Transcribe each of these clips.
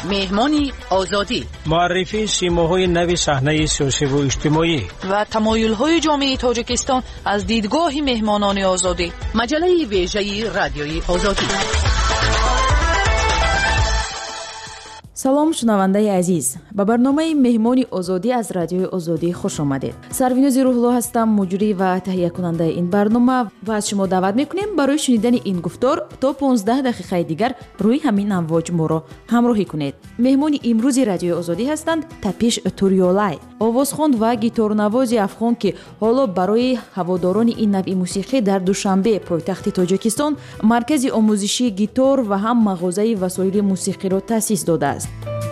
مهمانی آزادی، معرفی سیماهای نوی صحنه سیاسی و اجتماعی و تمایل‌های جامعه تاجیکستان از دیدگاه مهمانان آزادی. مجله ویژه رادیوی آزادی. سلام شنونده عزیز، به برنامه مهمانی آزادی از رادیوی آزادی خوش آمدید. سروینوز روح‌الله هستم، مجری و تهیه کننده این برنامه و از شما دعوت میکنیم برای شنیدن این گفتار تا 15 دقیقه دیگر روی همین امواج ما را همراهی کنید. مهمانی امروزی رادیوی آزادی هستند تپیش توریولای، آوازخوان و گیتارنواز افغان که حالا برای هواداران این نوع موسیقی در دوشنبه پایتخت تاجیکستان مرکز آموزشی گیتار و هم مغازه وسایل موسیقی را تأسیس داده است.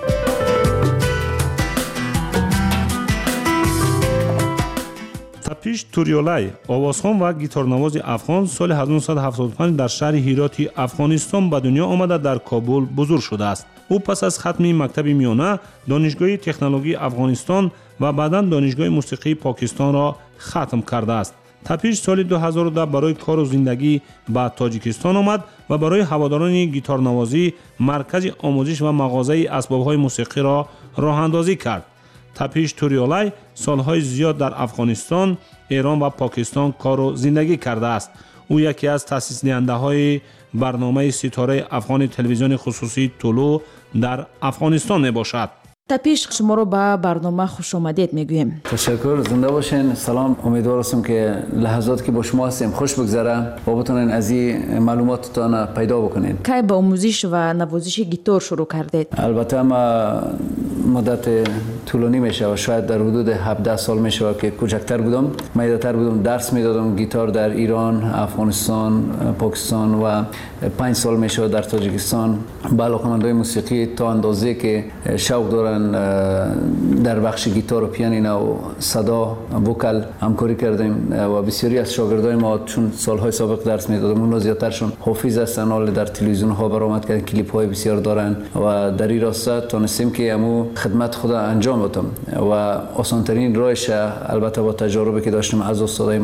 تپیش توریولای، آوازخوان و گیتارنواز افغان، سال 1975 در شهر هیراتی افغانستان به دنیا آمده در کابل بزرگ شده است. او پس از ختم مکتب میانه دانشگاه تکنولوژی افغانستان و بعداً دانشگاه موسیقی پاکستان را ختم کرده است. تپیش سال 2010 برای کار و زندگی به تاجیکستان آمد و برای هواداران گیتارنوازی مرکز آموزش و مغازه اسباب‌های موسیقی را راه اندازی کرد. تپیش توریولای سالهای زیاد در افغانستان، ایران و پاکستان کار و زندگی کرده است. او یکی از تأسیس دهنده‌های برنامه ستاره افغان تلویزیون خصوصی طلوع در افغانستان میباشد. تپیش شما رو به برنامه خوش آمدید میگویم. تشکر، زنده باشین. سلام، امیدوارم که لحظاتی که با شما هستیم خوش بگذره و بتونین از این معلوماتتان پیدا بکنین. کی با آموزش و نوازش گیتار شروع کردید؟ البته ما مدت طولانی میشه و شاید در حدود 17 سال میشه که کوچکتر بودم، میده‌تر بودم، درس میدادم گیتار در ایران، افغانستان، پاکستان و 5 سال میشه در تاجیکستان. با علاقه‌مندای موسیقی تا اندازه که شوق دارن در بخش گیتار و پیانینو و صدا وکل همکاری کردیم و بسیاری از شاگردای ما چون سالهای سابق درس میدادم اونها زیادترشون حافظ هستن، حال در تلویزیون ها برآمد کردن، کلیپ های بسیار دارن و در این راستا تونستیم که همو خدمت خود انجام بدم و آسانترین راهش البته با تجاربی که داشتیم از استادای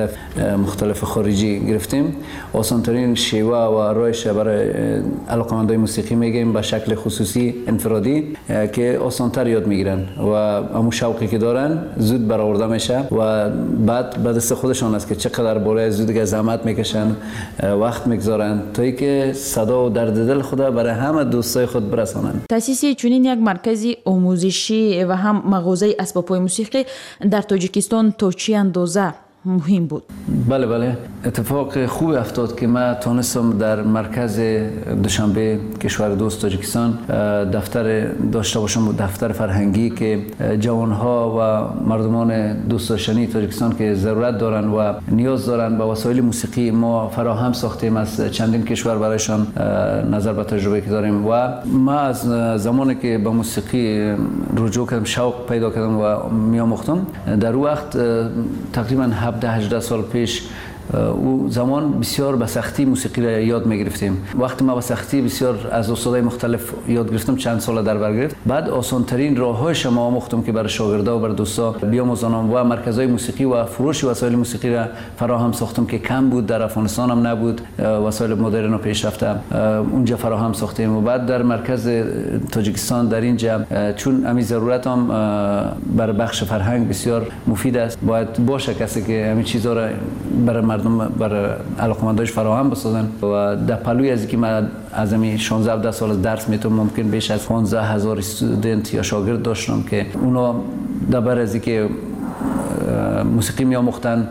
مختلف خارجی گرفتیم. آسانترین شیوه و راهش برای علاقه‌مندای موسیقی میگیم به شکل خصوصی انفرادی که آسانتر یاد میگیرن و همون شوقی که دارن زود برآورده میشه و بعد به دست خودشان است که چقدر بالای زود که زحمت میکشن، وقت میگذارن تا اینکه صدا و درد دل خود برای همه دوستای خود برسانن. تأسیس چنین یک مرکز آموزشی و هم مغازه اسباب‌های موسیقی در تاجیکستان تا چه اندازه مهم بود؟ بله، اتفاق خوبی افتاد که من تونستم در مرکز دوشنبه کشور دوست تاجیکستان دفتر داشته باشم، دفتر فرهنگی که جوانها و مردمان دوست داشتنی تاجیکستان که ضرورت دارن و نیاز دارن به وسایل موسیقی ما فراهم ساختیم از چندین کشور برایشان نظر به تجربه که داریم و ما از زمانی که به موسیقی رجوع کردم، شوق پیدا کردم و میآموختم، در وقت تقریبا 17-18 سال پیش او زمان بسیار به سختی موسیقی را یاد می‌گرفتیم. وقتی ما به سختی بسیار از استادای مختلف یاد گرفتم، چند سال در بر گرفت. بعد آسان‌ترین راه‌هایش ما آموختم که برای شاگردا و برای دوستا بیاموزانم و مرکزهای موسیقی و فروش وسایل موسیقی را فراهم ساختم که کم بود، در افغانستان هم نبود، وسایل مدرن و پیشرفته اونجا فراهم ساختیم و بعد در مرکز تاجیکستان در اینجا چون همین ضرورت هم برای بخش فرهنگ بسیار مفید است، باید باشه کسی که همین چیزا را برای مردم برای علاقمندانش فراهم بسازن و در پلوی از اینکه من از همین 16-17 سال درس میتونم ممکن بیش از 15,000 استودنت یا شاگرد داشتم که اونا در از اینکه موسیقی میآموختن،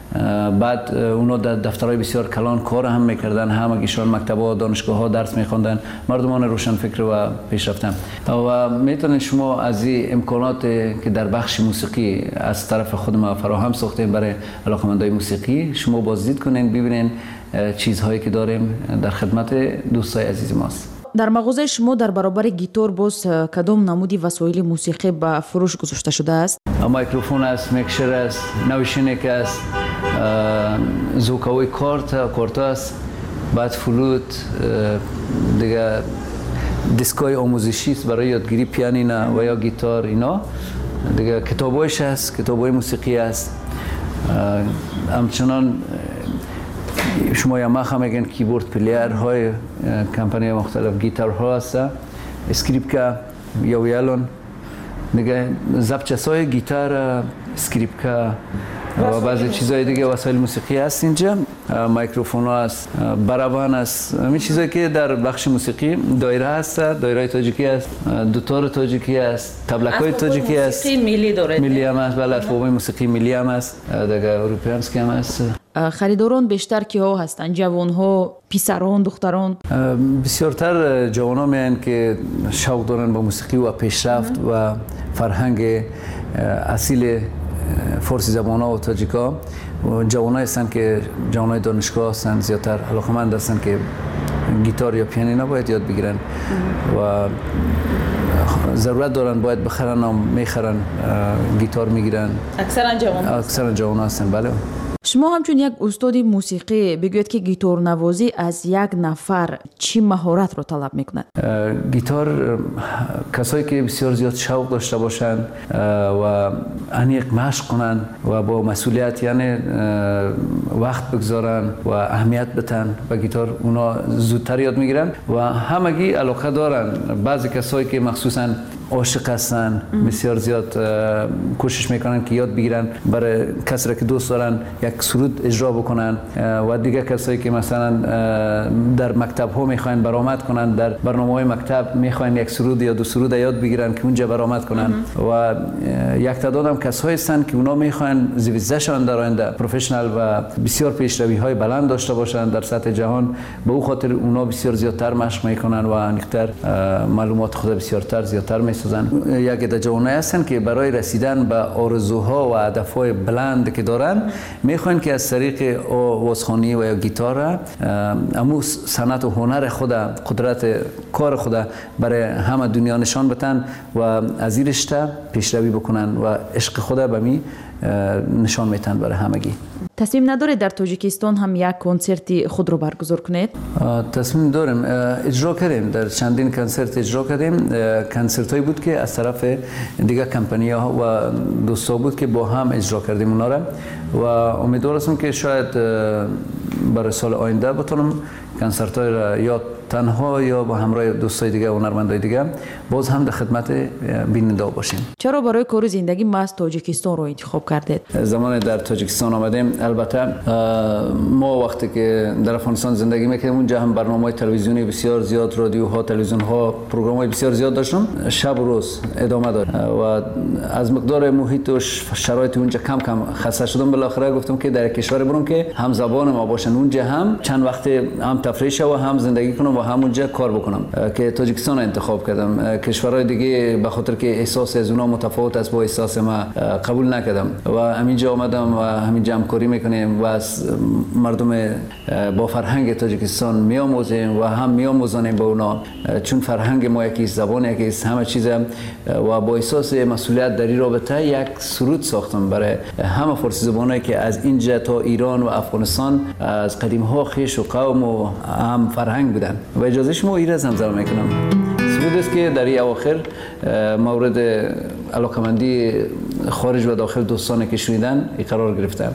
بعد اونا در دفترهای بسیار کلان کار هم میکردن، همگیشان مکتب‌ها دانشگاه‌ها درس میخوندن، مردمان روشنفکر و پیشرفته و میتونید شما از این امکانات که در بخش موسیقی از طرف خود ما فراهم ساختیم برای علاقه‌مندای موسیقی شما بازدید کنین، ببینین چیزهایی که داریم در خدمت دوستای عزیز ماست. در مغازه شما در برابر گیتار باز کدام نمودی وسایل موسیقی به فروش گذاشته شده است؟ میکروفون است، میکسر است، نوشینک است، زوکاوی کارت است، بعد فلوت، دیگه دیسکای آموزشی است برای یادگیری پیانینا و یا گیتار، اینا دیگه کتابایش است، کتابای موسیقی است. همچنان شما یاماها میگن کیبورد پلیر های کمپانی مختلف گیتار ها هست اسکریپکا یا ویالون دیگه ضبط‌های گیتار اسکریپکا و بعضی چیزهای دیگه وسایل موسیقی هست اینجا میکروفون هست برابان هست همین چیزایی که در بخش موسیقی دایره هست دایره تاجیکی هست دوتار تاجیکی هست تبلکای تاجیکی هست موسیقی ملی داره ملی هم هست بله اسباب موسیقی ملی هم هست دیگه اروپایی هم هست خریداران بیشتر کیها هستند جوانها پسران دختران بسیارتر جوانان میان که شوق دارن با موسیقی و پیشرفت و فرهنگ اصیل فارسی زبان‌ها و تاجیک‌ها جوانایی هستند که جوانای دانشگاه هستند زیادتر علاقه‌مند هستند که گیتار یا پیانینو باید یاد بگیرن و ضرورت دارن باید بخرن و میخرن گیتار میگیرن اکثرا جوان هستن بله. شما همچون یک استاد موسیقی بگوید که گیتار نوازی از یک نفر چی مهارت رو طلب میکند؟ گیتار کسایی که بسیار زیاد شوق داشته باشن و عمیق مشق کنن و با مسئولیت یعنی وقت بگذارن و اهمیت بدن و گیتار اونا زودتر یاد میگیرن و همگی علاقه دارن. بعضی کسایی که مخصوصا عاشق هستن بسیار زیاد کوشش میکنن که یاد بگیرن برای کسی که دوست دارن یک سرود اجرا بکنن و دیگه کسایی که مثلا در مکتب ها میخواین برآمد کنن در برنامه‌های مکتب میخواین یک سرود یا دو سرود یاد بگیرن که اونجا برآمد کنن و یک تعداد هم کسایی هستن که اونا میخواین زیویزشان در آینده پروفشنال و بسیار پیشروی های بلند داشته باشن در سطح جهان به او خاطر اونا بسیار زیادتر مشق میکنن و انیکتر معلومات خود بسیارتر زیادتر میسازن. یک عده جوانایی هستن که برای رسیدن به آرزوها و هدفهای بلند که دارن میخواین که از طریق آوازخوانی و یا گیتار امو صنعت و هنر خود قدرت کار خود برای همه دنیا نشان بدن و از این رشته پیشروی بکنن و عشق خود به می نشان میتن برای همگی. تصمیم ندارید در تاجیکستان هم یک کنسرتی خود رو برگزار کنید؟ تصمیم داریم اجرا کردیم در چندین کنسرت اجرا کردیم. کنسرت هایی بود که از طرف دیگه کمپانی ها و دوستا بود که با هم اجرا کردیم اونا را و امیدوار هستم که شاید برای سال آینده بتونم کنسرت های را یا تنها یا با همراه دوستای دیگه و هنرمندای دیگه باز هم در خدمت بیننده باشیم. چرا برای کار زندگی محض تاجیکستان رو انتخاب کردید؟ زمانی در تاجیکستان آمدیم البته ما وقتی که در افغانستان زندگی میکردیم اونجا هم برنامه‌های تلویزیونی بسیار زیاد رادیوها تلویزیون‌ها پروگرام‌های بسیار زیاد داشتم شب و روز ادامه داد و از مقدار محیط و شرایط اونجا کم کم خسته شدم. بالاخره گفتم که در کشور برم که هم زبان ما باشن اونجا هم چند وقت هم تفریح و هم زندگی کنم و همونجا کار بکنم که تاجیکستان انتخاب کردم. کشورهای دیگه به خاطر که احساس از اونها متفاوت است با احساس ما قبول نکردم و همینجا آمدم و همینجا همکاری میکنیم و از مردم با فرهنگ تاجیکستان میآموزیم و هم میآموزانیم با اونا چون فرهنگ ما یکی زبان یکی همه چیز و با احساس مسئولیت در این رابطه یک سرود ساختم برای همه فارسی زبانایی که از اینجا تا ایران و افغانستان از قدیم ها خویش و قوم و هم فرهنگ بودن و اجازه شما این را زمزمه میکنم. سرود است که در این اواخر مورد علاقمندی خارج و داخل دوستانی که شنیدن قرار گرفتم.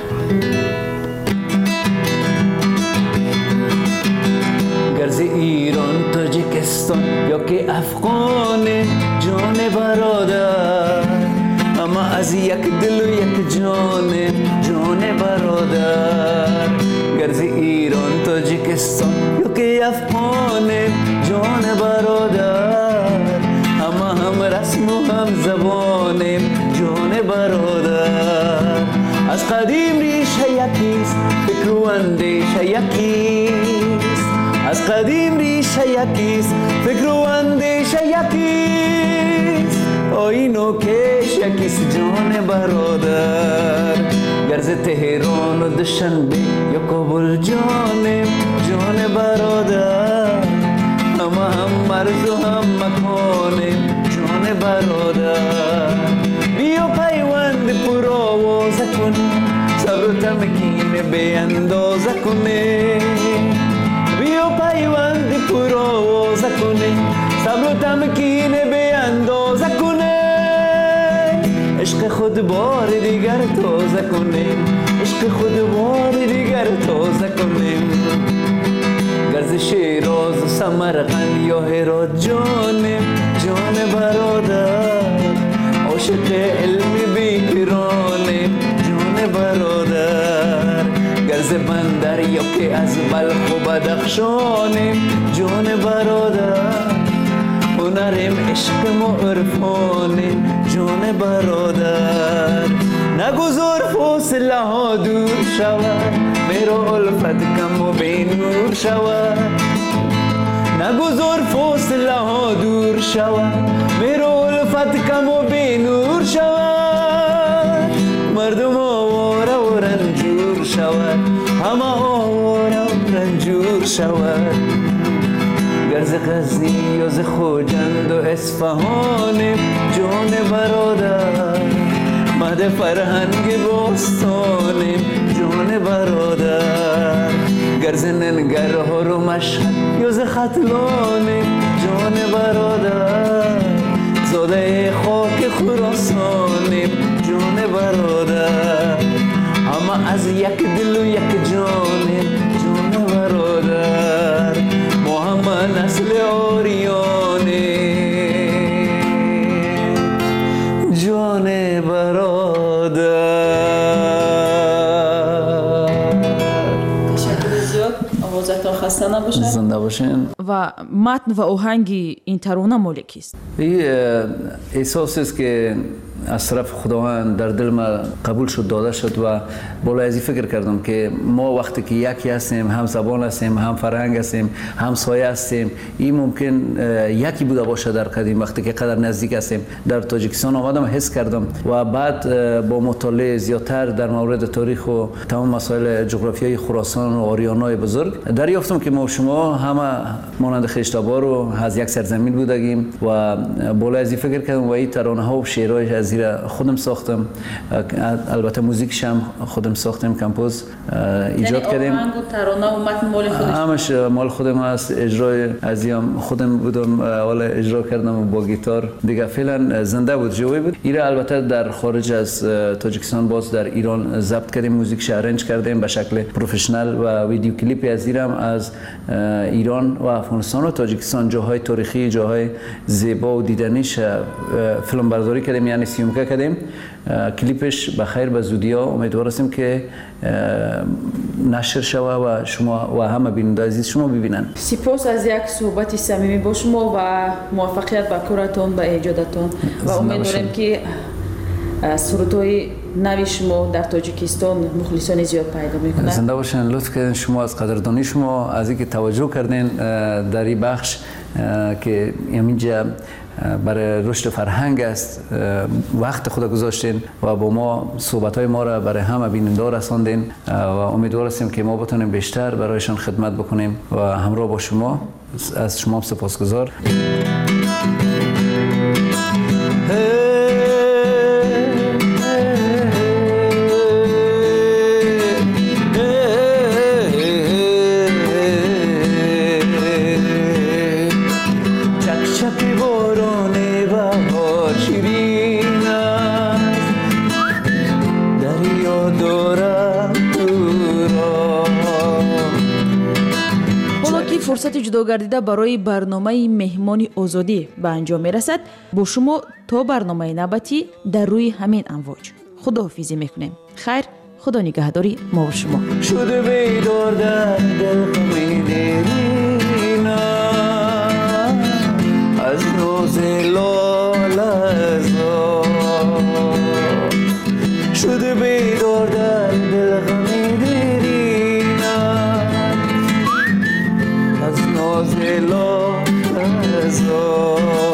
گرز ایران تاجیکستان یا که افغان جان برادر اما از یک دل و یک جان برادر. گرز ایران تاجیکستان یا که افغان جان برادر اما هم رسم و هم زبان جان برادر. از قدیم ریشه یکیست فکر و اندیشه یکیست از قدیم ریشه یکیست فکر و اندیشه یکیست آیین و کش یکیست جان برادر. گرز تهران و دوشنبه یا کابل جان برادر اما هم مرز و هم مکان جان برادر. بیا پیوند پر آوازه کن صبر و تمکین به اندازه کنه. بیا پیوند پر آوازه کنه صبر و تمکین به اندازه کنه. عشق خود بار دیگر تازه کنیم عشق خود بار دیگر تازه کنیم. از شیراز و سمرقند یا هرات جان برادر عاشق علم بیکرانه جان برادر گرز بندر یا که از بلخ و بدخشانه جان برادر هنرم عشقم و عرفانه جان برادر نگذار فاصله ها دور شود میرا الفت کم و بینور شود نگذار فاصله ها دور شود میرا الفت کم و بینور شود مردم آواره و رنجور شود همه آواره و رنجور شود گرز غزنی یا ز خوجند و اصفهان جان برادر مهد فرهنگ باستان جان برادر گرز ننگرهار و مشهد یا ز ختلان جان برادر زاده خاک خراسان جان برادر همه از یک دل و یک جان جان برادر ما همه نسل آریانه جان برادر. تشکر زیاد. آوازتان خسته نباشد. زنده باشین. و متن و آهنگ این ترانه مال کیست؟ این احساسی است که از طرف خداوند در دل ما قبول شد داده شد و بالا از این فکر کردم که ما وقتی که یکی هستیم هم زبان هستیم هم فرهنگ هستیم هم سایه هستیم این ممکن یکی بوده باشه در قدیم وقتی که قدر نزدیک هستیم در تاجیکستان آمدم حس کردم و بعد با مطالعه زیادتر در مورد تاریخ و تمام مسائل جغرافیایی خراسان و آریانای بزرگ دریافتم که ما شما همه مانند خشتابار و از یک سرزمین بودیم و بالا از این فکر کردم و این ترانه ها و شعرهای از خودم ساختم البته موزیکش هم خودم ساختم کمپوز ایجاد کردیم یعنی آهنگ و ترانه و متن مال خودش همش مال خودم هست اجرای ازیم خودم بودم اول اجرا کردم با گیتار دیگه فعلا زنده بود جوی بود ایره البته در خارج از تاجیکستان باز در ایران ضبط کردیم موزیکش ارنج کردیم به شکل پروفشنال و ویدیو کلیپ از ایرم از ایران و افغانستان و تاجیکستان جاهای تاریخی جاهای زیبا و دیدنیش فیلم برداری کردیم یعنی سیومکه کردیم کلیپش بخیر به زودی ها امیدوار هستیم که نشر شوه و شما و همه بیننده عزیز شما ببینن. سپاس از یک صحبت صمیمی با شما و موفقیت به کارتون به ایجادتون و امیدواریم که سرودهای نوی شما در تاجیکستان مخلصان زیاد پیدا میکنن. زنده باشین. لطف کردین شما از قدردانی شما از اینکه توجه کردین در این بخش که اینجا برای رشد فرهنگ است وقت خود گذاشتین و با ما صحبت‌های ما را برای همه بیننده رساندین و امیدوار هستیم که ما بتونیم بیشتر برایشان خدمت بکنیم و همراه با شما از شما سپاسگزار. فرصت جداگردیده برای برنامه مهمان آزادی به انجام میرسد. با شما تا برنامه نوبتی در روی همین امواج خداحافظی میکنیم. خیر، خدا نگهداری ما و شما. شده بیدار در دل خمیدینا از روز لالزا شده بیدار در دل از ناز لالزا